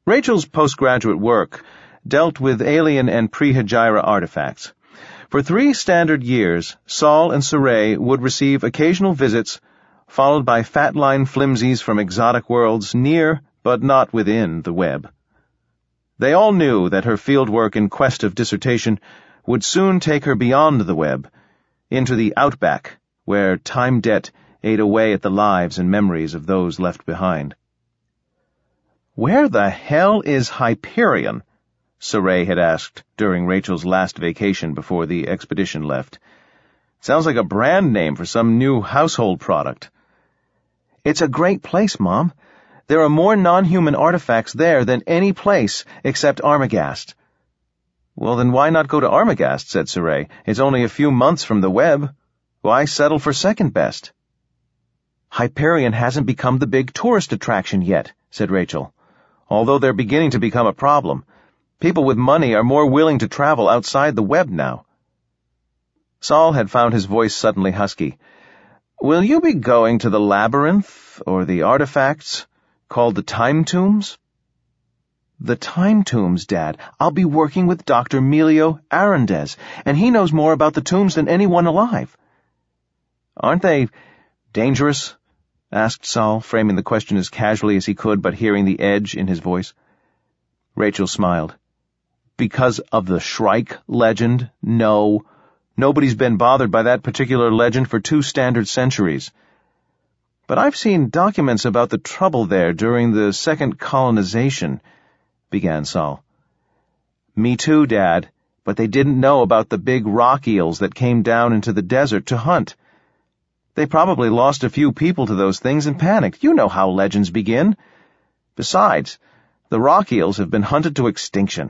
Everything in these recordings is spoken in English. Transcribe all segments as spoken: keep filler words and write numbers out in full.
Rachel's postgraduate work dealt with alien and pre-Hijra artifacts. For three standard years, Saul and Saray would receive occasional visits, followed by fat-line flimsies from exotic worlds near but not within the web. They all knew that her fieldwork in quest of dissertation would soon take her beyond the web, into the outback, where time debt ate away at the lives and memories of those left behind. "Where the hell is Hyperion?" Saray had asked during Rachel's last vacation before the expedition left. "Sounds like a brand name for some new household product." "It's a great place, Mom. There are more non-human artifacts there than any place except Armagast." "Well, then why not go to Armagast?" said Saray. "It's only a few months from the web. Why settle for second best?" "Hyperion hasn't become the big tourist attraction yet," said Rachel, "although they're beginning to become a problem. People with money are more willing to travel outside the web now." Saul had found his voice suddenly husky. "Will you be going to the labyrinth, or the artifacts, called the Time Tombs?" "The Time Tombs, Dad. I'll be working with Doctor Melio Arendez, and he knows more about the tombs than anyone alive." "Aren't they dangerous?" asked Saul, framing the question as casually as he could, but hearing the edge in his voice. Rachel smiled. "Because of the Shrike legend? No. Nobody's been bothered by that particular legend for two standard centuries. But I've seen documents about the trouble there during the second colonization," began Saul. "Me too, Dad, but they didn't know about the big rock eels that came down into the desert to hunt. They probably lost a few people to those things and panicked. You know how legends begin. Besides, the rock eels have been hunted to extinction."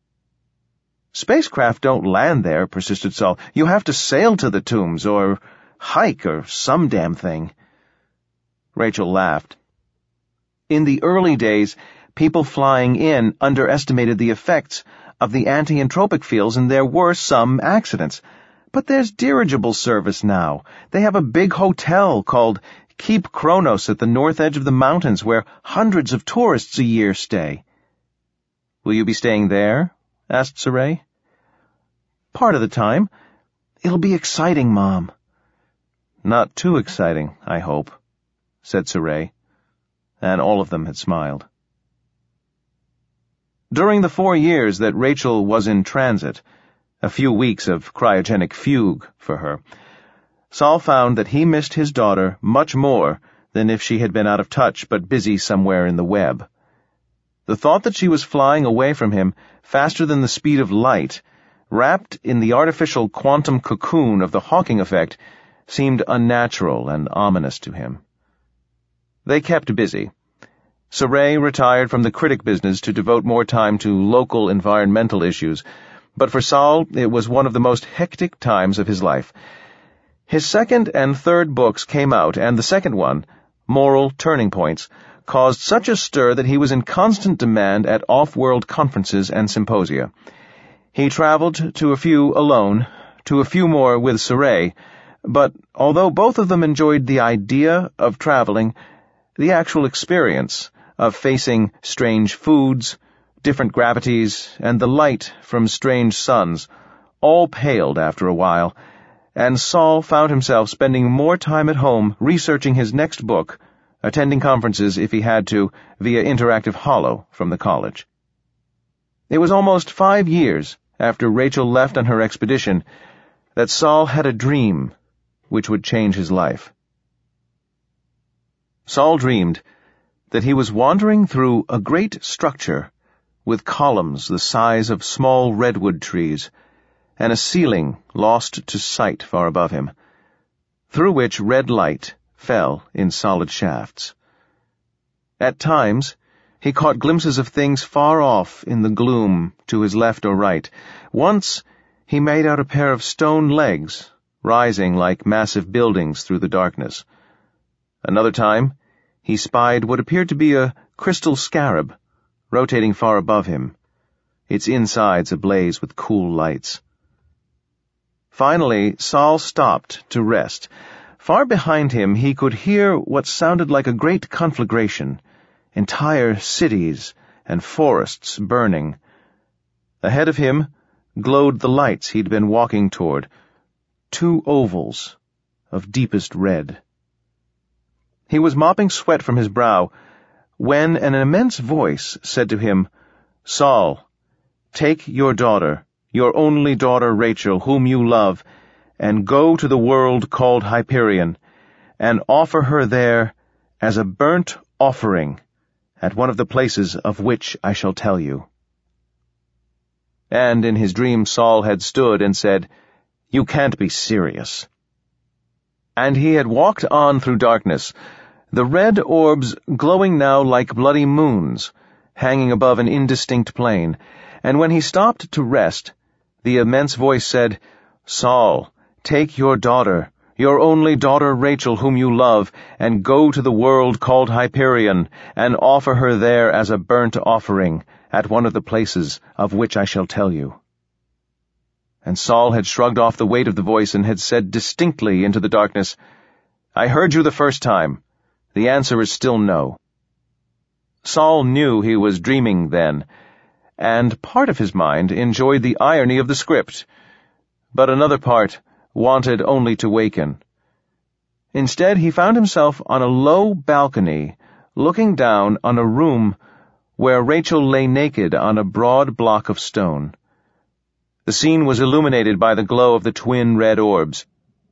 "Spacecraft don't land there," persisted Saul. "You have to sail to the tombs, or hike, or some damn thing." Rachel laughed. "In the early days, people flying in underestimated the effects of the anti-entropic fields, and there were some accidents. But there's dirigible service now. They have a big hotel called Keep Kronos at the north edge of the mountains, where hundreds of tourists a year stay." "Will you be staying there?" asked Saray. "Part of the time. It'll be exciting, Mom." "Not too exciting, I hope," said Saray, and all of them had smiled. During the four years that Rachel was in transit, a few weeks of cryogenic fugue for her, Saul found that he missed his daughter much more than if she had been out of touch but busy somewhere in the web. The thought that she was flying away from him faster than the speed of light, wrapped in the artificial quantum cocoon of the Hawking effect, seemed unnatural and ominous to him. They kept busy. Saray retired from the critic business to devote more time to local environmental issues, but for Saul it was one of the most hectic times of his life. His second and third books came out, and the second one, Moral Turning Points, caused such a stir that he was in constant demand at off-world conferences and symposia. He traveled to a few alone, to a few more with Saray, but although both of them enjoyed the idea of traveling, the actual experience of facing strange foods, different gravities, and the light from strange suns all paled after a while, and Saul found himself spending more time at home researching his next book, attending conferences if he had to, via interactive holo from the college. It was almost five years after Rachel left on her expedition that Saul had a dream which would change his life. Saul dreamed that he was wandering through a great structure with columns the size of small redwood trees, and a ceiling lost to sight far above him, through which red light fell in solid shafts. At times, he caught glimpses of things far off in the gloom to his left or right. Once, he made out a pair of stone legs, rising like massive buildings through the darkness. Another time, he spied what appeared to be a crystal scarab, rotating far above him, its insides ablaze with cool lights. Finally, Saul stopped to rest. Far behind him he could hear what sounded like a great conflagration, entire cities and forests burning. Ahead of him glowed the lights he'd been walking toward, two ovals of deepest red. He was mopping sweat from his brow when an immense voice said to him, "Saul, take your daughter, your only daughter Rachel, whom you love, and go to the world called Hyperion, and offer her there as a burnt offering at one of the places of which I shall tell you." And in his dream Saul had stood and said, "You can't be serious." And he had walked on through darkness, the red orbs glowing now like bloody moons, hanging above an indistinct plain, and when he stopped to rest, the immense voice said, "Saul, take your daughter, your only daughter Rachel, whom you love, and go to the world called Hyperion, and offer her there as a burnt offering at one of the places of which I shall tell you." And Saul had shrugged off the weight of the voice and had said distinctly into the darkness, "I heard you the first time. The answer is still no." Saul knew he was dreaming then, and part of his mind enjoyed the irony of the script, but another part wanted only to waken. Instead, he found himself on a low balcony, looking down on a room where Rachel lay naked on a broad block of stone. The scene was illuminated by the glow of the twin red orbs.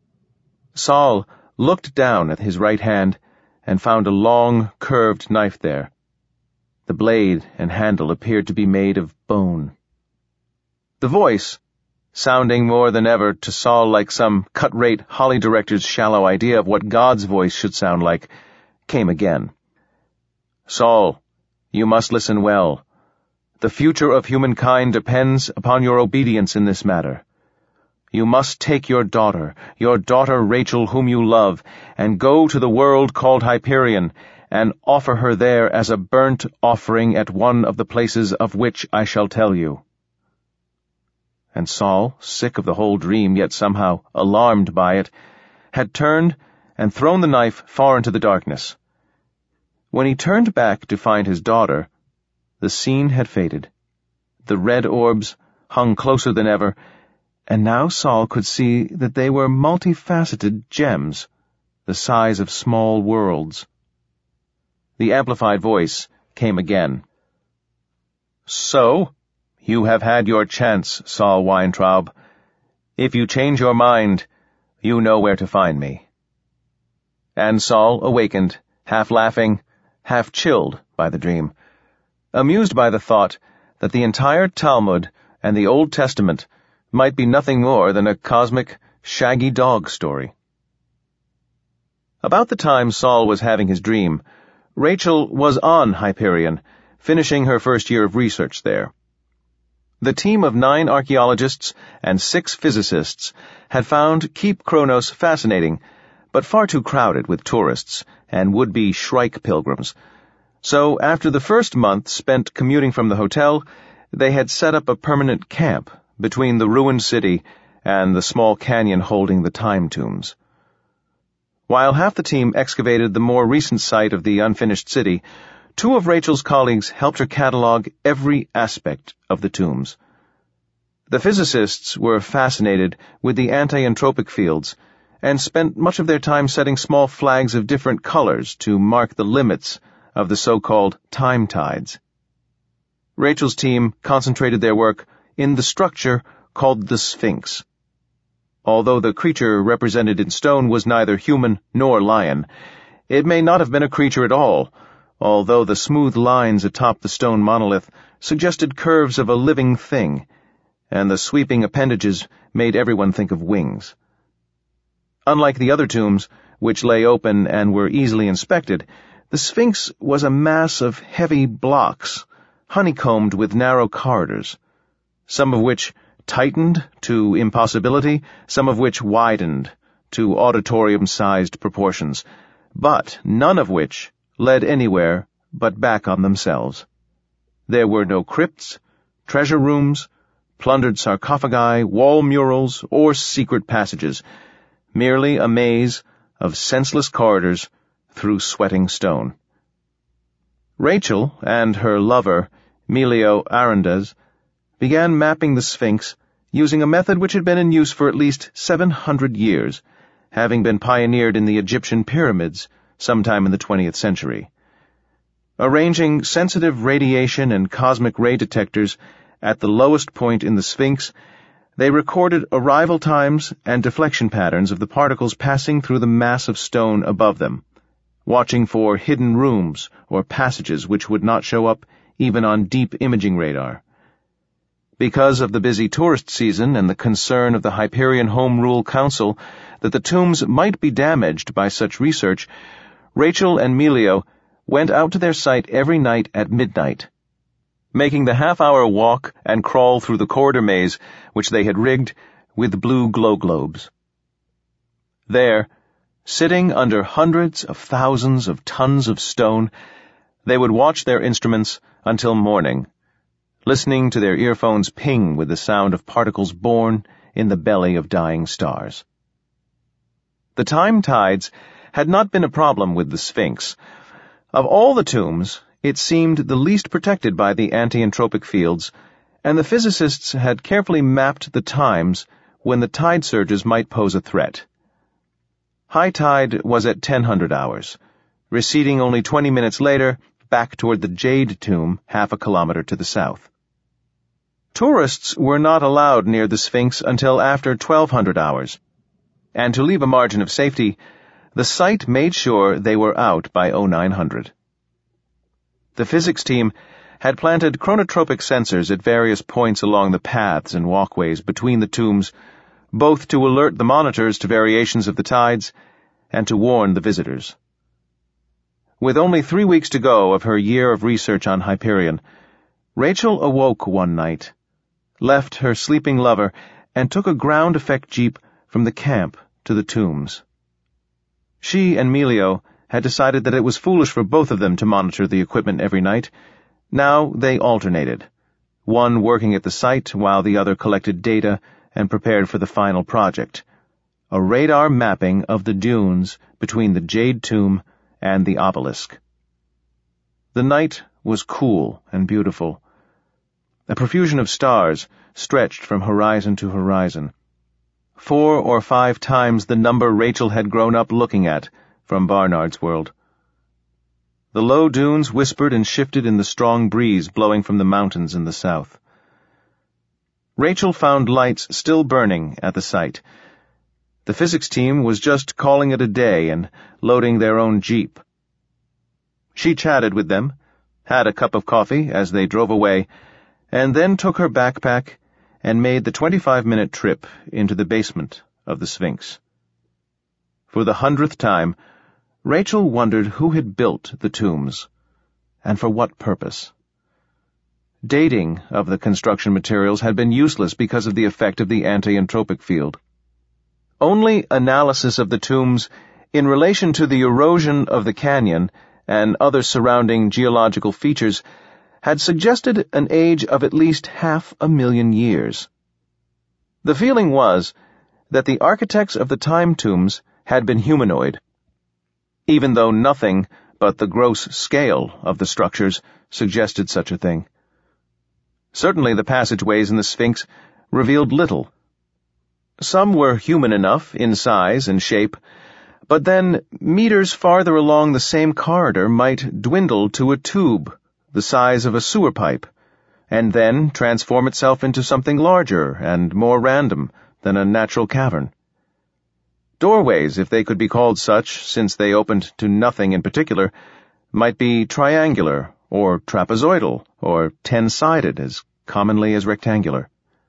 Saul looked down at his right hand and found a long, curved knife there. The blade and handle appeared to be made of bone. The voice, sounding more than ever to Saul like some cut-rate Holly director's shallow idea of what God's voice should sound like, came again. "Saul, you must listen well. The future of humankind depends upon your obedience in this matter. You must take your daughter, your daughter Rachel, whom you love, and go to the world called Hyperion, and offer her there as a burnt offering at one of the places of which I shall tell you." And Saul, sick of the whole dream, yet somehow alarmed by it, had turned and thrown the knife far into the darkness. When he turned back to find his daughter, the scene had faded. The red orbs hung closer than ever, and now Saul could see that they were multifaceted gems, the size of small worlds. The amplified voice came again. "So, you have had your chance, Saul Weintraub. If you change your mind, you know where to find me." And Saul awakened, half laughing, half chilled by the dream, amused by the thought that the entire Talmud and the Old Testament might be nothing more than a cosmic shaggy dog story. About the time Saul was having his dream, Rachel was on Hyperion, finishing her first year of research there. The team of nine archaeologists and six physicists had found Keep Kronos fascinating, but far too crowded with tourists and would-be Shrike pilgrims. So after the first month spent commuting from the hotel, they had set up a permanent camp between the ruined city and the small canyon holding the time tombs. While half the team excavated the more recent site of the unfinished city, two of Rachel's colleagues helped her catalog every aspect of the tombs. The physicists were fascinated with the anti-entropic fields and spent much of their time setting small flags of different colors to mark the limits of the so-called time tides. Rachel's team concentrated their work in the structure called the Sphinx. Although the creature represented in stone was neither human nor lion, it may not have been a creature at all, although the smooth lines atop the stone monolith suggested curves of a living thing, and the sweeping appendages made everyone think of wings. Unlike the other tombs, which lay open and were easily inspected, the Sphinx was a mass of heavy blocks, honeycombed with narrow corridors, some of which tightened to impossibility, some of which widened to auditorium-sized proportions, but none of which led anywhere but back on themselves. There were no crypts, treasure rooms, plundered sarcophagi, wall murals, or secret passages, merely a maze of senseless corridors through sweating stone. Rachel and her lover Melio Arundez, began mapping the Sphinx using a method which had been in use for at least seven hundred years, having been pioneered in the Egyptian pyramids sometime in the twentieth century. Arranging sensitive radiation and cosmic ray detectors at the lowest point in the Sphinx, they recorded arrival times and deflection patterns of the particles passing through the mass of stone above them, watching for hidden rooms or passages which would not show up even on deep imaging radar. Because of the busy tourist season and the concern of the Hyperion Home Rule Council that the tombs might be damaged by such research, Rachel and Melio went out to their site every night at midnight, making the half-hour walk and crawl through the corridor maze which they had rigged with blue glow globes. There, sitting under hundreds of thousands of tons of stone, they would watch their instruments until morning, listening to their earphones ping with the sound of particles born in the belly of dying stars. The time tides had not been a problem with the Sphinx. Of all the tombs, it seemed the least protected by the anti-entropic fields, and the physicists had carefully mapped the times when the tide surges might pose a threat. High tide was at ten hundred hours, receding only twenty minutes later back toward the Jade Tomb half a kilometer to the south. Tourists were not allowed near the Sphinx until after twelve hundred hours, and to leave a margin of safety, the site made sure they were out by oh nine hundred. The physics team had planted chronotropic sensors at various points along the paths and walkways between the tombs, both to alert the monitors to variations of the tides and to warn the visitors. With only three weeks to go of her year of research on Hyperion, Rachel awoke one night, left her sleeping lover, and took a ground effect jeep from the camp to the tombs. She and Melio had decided that it was foolish for both of them to monitor the equipment every night. Now they alternated, one working at the site while the other collected data and prepared for the final project, a radar mapping of the dunes between the Jade Tomb and the obelisk. The night was cool and beautiful. A profusion of stars stretched from horizon to horizon, four or five times the number Rachel had grown up looking at from Barnard's World. The low dunes whispered and shifted in the strong breeze blowing from the mountains in the south. Rachel found lights still burning at the site. The physics team was just calling it a day and loading their own jeep. She chatted with them, had a cup of coffee as they drove away, and then took her backpack and made the twenty-five minute trip into the basement of the Sphinx. For the hundredth time, Rachel wondered who had built the tombs, and for what purpose. Dating of the construction materials had been useless because of the effect of the anti-entropic field. Only analysis of the tombs in relation to the erosion of the canyon and other surrounding geological features had suggested an age of at least half a million years. The feeling was that the architects of the time tombs had been humanoid, even though nothing but the gross scale of the structures suggested such a thing. Certainly the passageways in the Sphinx revealed little. Some were human enough in size and shape, but then meters farther along the same corridor might dwindle to a tube the size of a sewer pipe, and then transform itself into something larger and more random than a natural cavern. Doorways, if they could be called such, since they opened to nothing in particular, might be triangular, or trapezoidal, or ten-sided, as commonly as rectangular.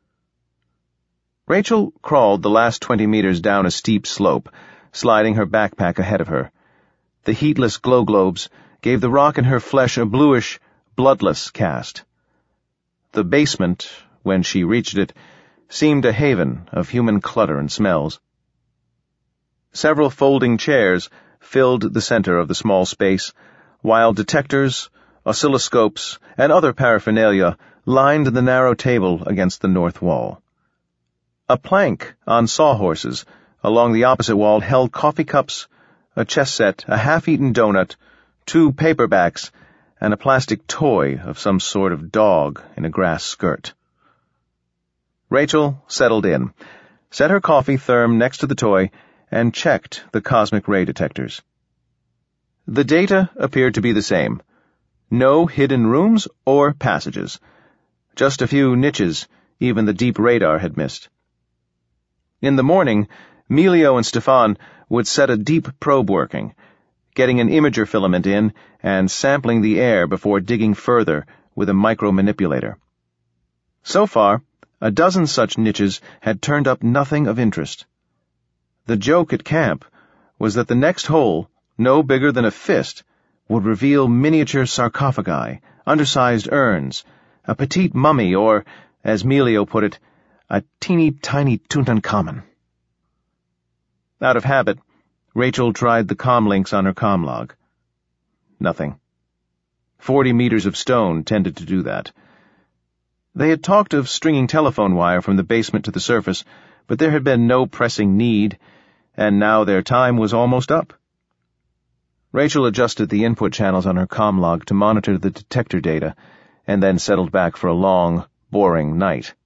Rachel crawled the last twenty meters down a steep slope, sliding her backpack ahead of her. The heatless glow globes gave the rock in her flesh a bluish, bloodless cast. The basement, when she reached it, seemed a haven of human clutter and smells. Several folding chairs filled the center of the small space, while detectors, oscilloscopes, and other paraphernalia lined the narrow table against the north wall. A plank on sawhorses along the opposite wall held coffee cups, a chess set, a half-eaten donut, two paperbacks, and a plastic toy of some sort of dog in a grass skirt. Rachel settled in, set her coffee therm next to the toy, and checked the cosmic ray detectors. The data appeared to be the same. No hidden rooms or passages. Just a few niches even the deep radar had missed. In the morning, Melio and Stefan would set a deep probe working, getting an imager filament in and sampling the air before digging further with a micromanipulator. So far, a dozen such niches had turned up nothing of interest. The joke at camp was that the next hole, no bigger than a fist, would reveal miniature sarcophagi, undersized urns, a petite mummy, or, as Melio put it, a teeny-tiny Tutankhamun. Out of habit, Rachel tried the comlinks on her comlog. Nothing. Forty meters of stone tended to do that. They had talked of stringing telephone wire from the basement to the surface, but there had been no pressing need, and now their time was almost up. Rachel adjusted the input channels on her comlog to monitor the detector data, and then settled back for a long, boring night.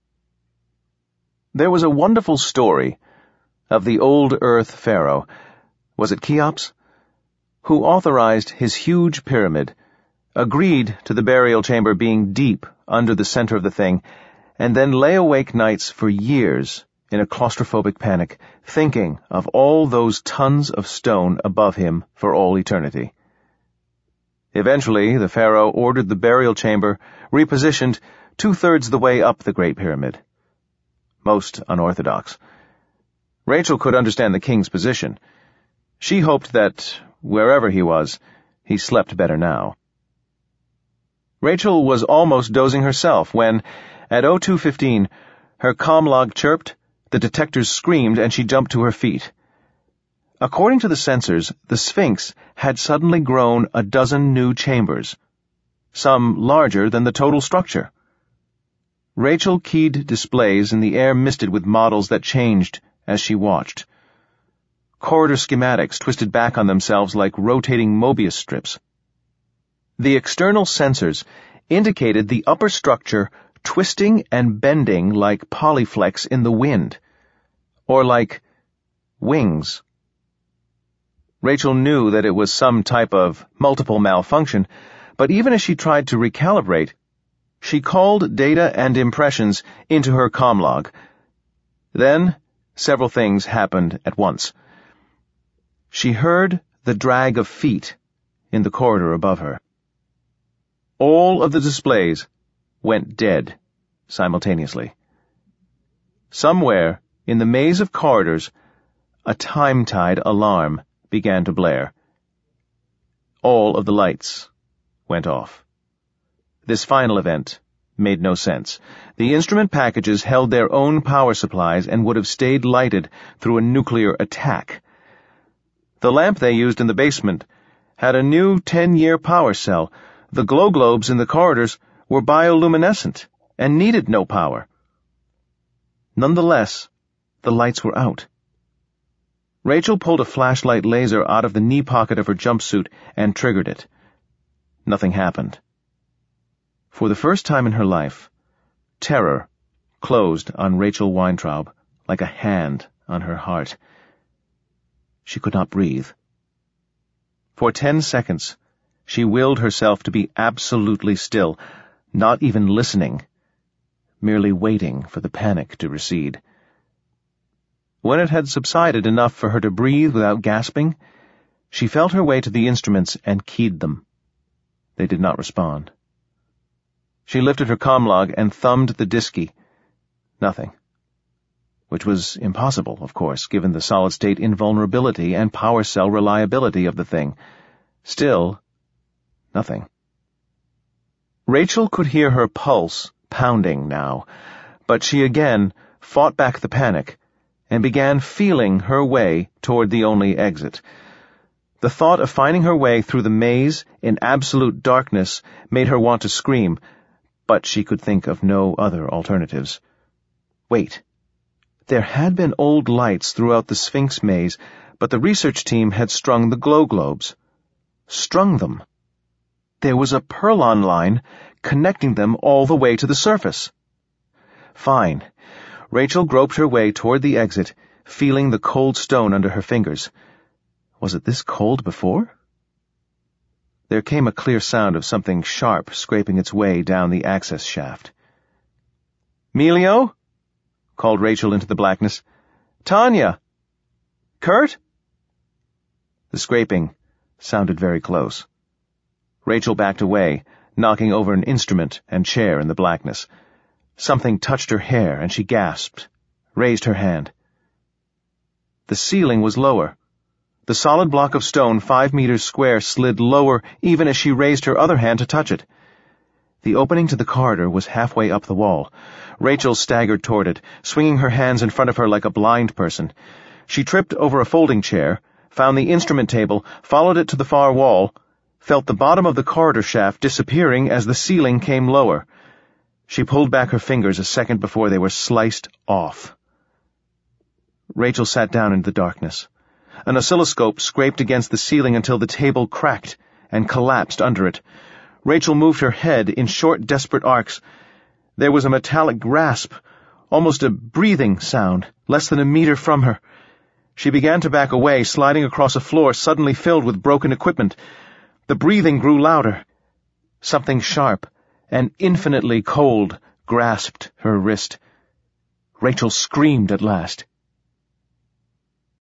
There was a wonderful story of the old Earth pharaoh, was it Cheops, who authorized his huge pyramid, agreed to the burial chamber being deep under the center of the thing, and then lay awake nights for years in a claustrophobic panic, thinking of all those tons of stone above him for all eternity. Eventually, the pharaoh ordered the burial chamber repositioned two-thirds the way up the Great Pyramid. Most unorthodox. Rachel could understand the king's position. She hoped that, wherever he was, he slept better now. Rachel was almost dozing herself when, at oh two fifteen, her comlog chirped, the detectors screamed, and she jumped to her feet. According to the sensors, the Sphinx had suddenly grown a dozen new chambers, some larger than the total structure. Rachel keyed displays in the air misted with models that changed as she watched. Corridor schematics twisted back on themselves like rotating Mobius strips. The external sensors indicated the upper structure twisting and bending like polyflex in the wind, or like wings. Rachel knew that it was some type of multiple malfunction, but even as she tried to recalibrate, she called data and impressions into her comlog. Then, several things happened at once. She heard the drag of feet in the corridor above her. All of the displays went dead simultaneously. Somewhere in the maze of corridors, a time-tide alarm began to blare. All of the lights went off. This final event made no sense. The instrument packages held their own power supplies and would have stayed lighted through a nuclear attack. The lamp they used in the basement had a new ten-year power cell. The glow globes in the corridors were bioluminescent and needed no power. Nonetheless, the lights were out. Rachel pulled a flashlight laser out of the knee pocket of her jumpsuit and triggered it. Nothing happened. For the first time in her life, terror closed on Rachel Weintraub like a hand on her heart. She could not breathe. For ten seconds, she willed herself to be absolutely still, not even listening, merely waiting for the panic to recede. When it had subsided enough for her to breathe without gasping, she felt her way to the instruments and keyed them. They did not respond. She lifted her comlog and thumbed the disky. Nothing. Which was impossible, of course, given the solid-state invulnerability and power cell reliability of the thing. Still, nothing. Rachel could hear her pulse pounding now, but she again fought back the panic and began feeling her way toward the only exit. The thought of finding her way through the maze in absolute darkness made her want to scream, but she could think of no other alternatives. Wait. There had been old lights throughout the Sphinx maze, but the research team had strung the glow globes. Strung them. There was a purlon line connecting them all the way to the surface. Fine. Rachel groped her way toward the exit, feeling the cold stone under her fingers. Was it this cold before? There came a clear sound of something sharp scraping its way down the access shaft. "Melio?" called Rachel into the blackness. "Tanya? Kurt?" The scraping sounded very close. Rachel backed away, knocking over an instrument and chair in the blackness. Something touched her hair, and she gasped, raised her hand. The ceiling was lower. The solid block of stone five meters square slid lower even as she raised her other hand to touch it. The opening to the corridor was halfway up the wall. Rachel staggered toward it, swinging her hands in front of her like a blind person. She tripped over a folding chair, found the instrument table, followed it to the far wall, felt the bottom of the corridor shaft disappearing as the ceiling came lower. She pulled back her fingers a second before they were sliced off. Rachel sat down into the darkness. An oscilloscope scraped against the ceiling until the table cracked and collapsed under it. Rachel moved her head in short, desperate arcs. There was a metallic rasp, almost a breathing sound, less than a meter from her. She began to back away, sliding across a floor suddenly filled with broken equipment. The breathing grew louder. Something sharp and infinitely cold grasped her wrist. Rachel screamed at last.